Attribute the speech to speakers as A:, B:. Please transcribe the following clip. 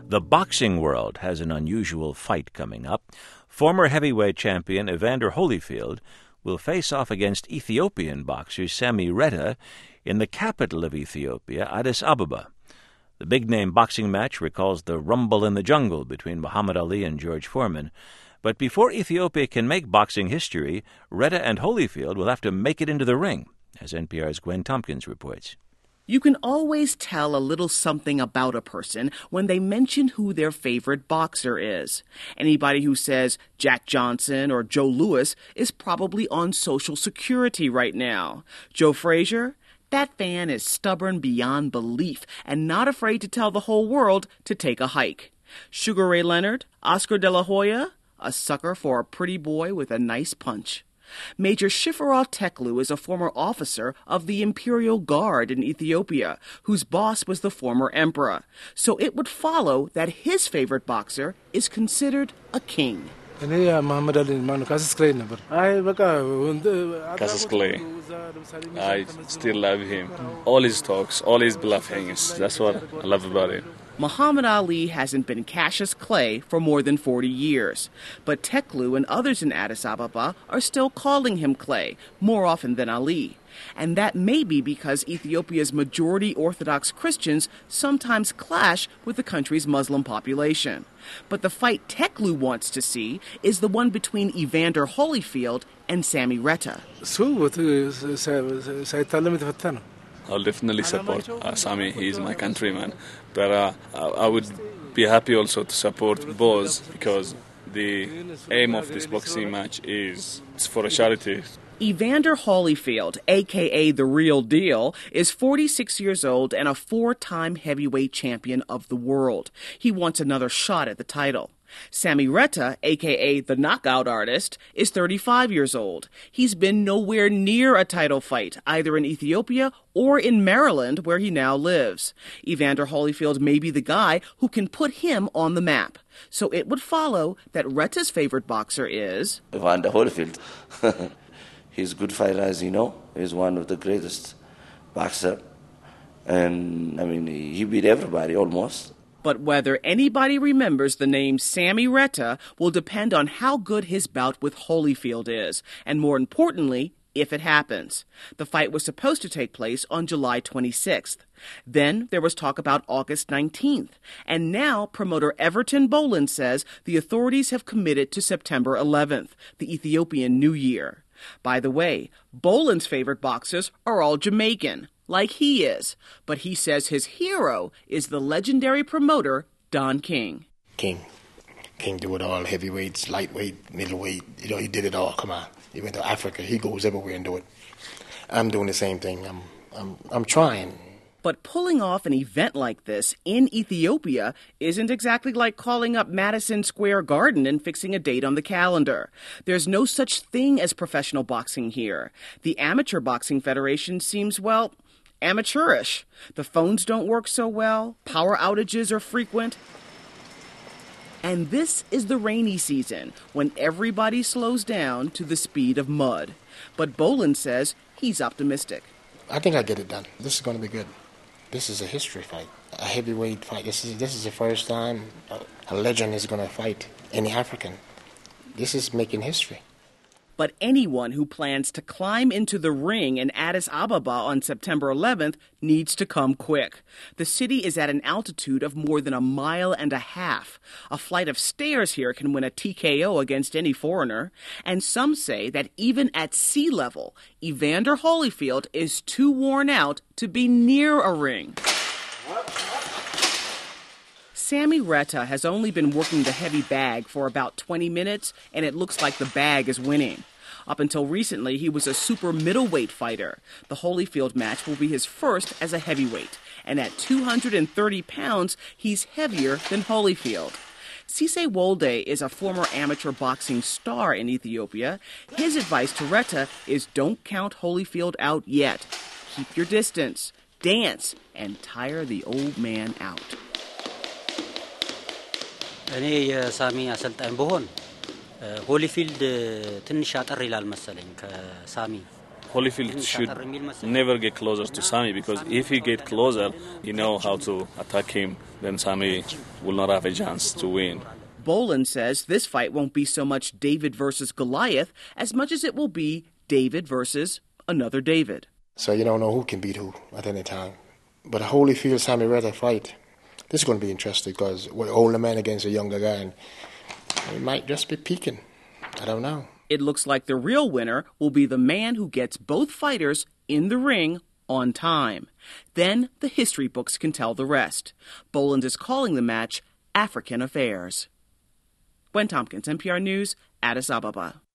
A: The boxing world has an unusual fight coming up. Former heavyweight champion Evander Holyfield will face off against Ethiopian boxer Sami Retta in the capital of Ethiopia, Addis Ababa. The big-name boxing match recalls the rumble in the jungle between Muhammad Ali and George Foreman. But before Ethiopia can make boxing history, Retta and Holyfield will have to make it into the ring, as NPR's Gwen Tompkins reports.
B: You can always tell a little something about a person when they mention who their favorite boxer is. Anybody who says Jack Johnson or Joe Louis is probably on Social Security right now. Joe Frazier? That fan is stubborn beyond belief and not afraid to tell the whole world to take a hike. Sugar Ray Leonard? Oscar De La Hoya? A sucker for a pretty boy with a nice punch. Major Shifarov Teklu is a former officer of the Imperial Guard in Ethiopia, whose boss was the former emperor. So it would follow that his favorite boxer is considered a king.
C: Cassius Clay. I still love him. All his talks, all his bluffings. That's what I love about him.
B: Muhammad Ali hasn't been Cassius Clay for more than 40 years. But Teklu and others in Addis Ababa are still calling him Clay, more often than Ali. And that may be because Ethiopia's majority Orthodox Christians sometimes clash with the country's Muslim population. But the fight Teklu wants to see is the one between Evander Holyfield and Sami Retta.
C: I'll definitely support Sami. He is my countryman. But I would be happy also to support both because the aim of this boxing match is for a charity.
B: Evander Holyfield, a.k.a. The Real Deal, is 46 years old and a 4-time heavyweight champion of the world. He wants another shot at the title. Sami Retta, a.k.a. The Knockout Artist, is 35 years old. He's been nowhere near a title fight, either in Ethiopia or in Maryland, where he now lives. Evander Holyfield may be the guy who can put him on the map. So it would follow that Retta's favorite boxer is
D: Evander Holyfield. He's a good fighter, as you know. He's one of the greatest boxers. And, he beat everybody almost.
B: But whether anybody remembers the name Sami Retta will depend on how good his bout with Holyfield is, and more importantly, if it happens. The fight was supposed to take place on July 26th. Then there was talk about August 19th. And now promoter Everton Boland says the authorities have committed to September 11th, the Ethiopian New Year. By the way, Boland's favorite boxers are all Jamaican, like he is. But he says his hero is the legendary promoter, Don King.
E: King do it all, heavyweights, lightweight, middleweight. He did it all. Come on. He went to Africa. He goes everywhere and do it. I'm doing the same thing. I'm trying.
B: But pulling off an event like this in Ethiopia isn't exactly like calling up Madison Square Garden and fixing a date on the calendar. There's no such thing as professional boxing here. The Amateur Boxing Federation seems, amateurish. The phones don't work so well. Power outages are frequent. And this is the rainy season, when everybody slows down to the speed of mud. But Boland says he's optimistic.
E: I think I get it done. This is going to be good. This is a history fight, a heavyweight fight. This is the first time a legend is going to fight any African. This is making history.
B: But anyone who plans to climb into the ring in Addis Ababa on September 11th needs to come quick. The city is at an altitude of more than 1.5 miles. A flight of stairs here can win a TKO against any foreigner. And some say that even at sea level, Evander Holyfield is too worn out to be near a ring. Sami Retta has only been working the heavy bag for about 20 minutes, and it looks like the bag is winning. Up until recently, he was a super middleweight fighter. The Holyfield match will be his first as a heavyweight, and at 230 pounds, he's heavier than Holyfield. Cisse Wolde is a former amateur boxing star in Ethiopia. His advice to Retta is don't count Holyfield out yet. Keep your distance, dance, and tire the old man out.
F: እኔ የሳሚ አሰልጣኝ በሆን ሆሊፊልድ ትንሽ አጠር ይላል መሰለኝ ከሳሚ
C: Holyfield should never get closer to Sami, because if he get closer, he know how to attack him. Then Sami will not have a chance to win.
B: Boland says this fight won't be so much David versus Goliath as much as it will be David versus another David.
E: So you don't know who can beat who at any time. But a Holyfield-Sami Redder fight, this is going to be interesting because we're an older man against a younger guy, and he might just be peaking. I don't know.
B: It looks like the real winner will be the man who gets both fighters in the ring on time. Then the history books can tell the rest. Boland is calling the match African Affairs. Gwen Tompkins, NPR News, Addis Ababa.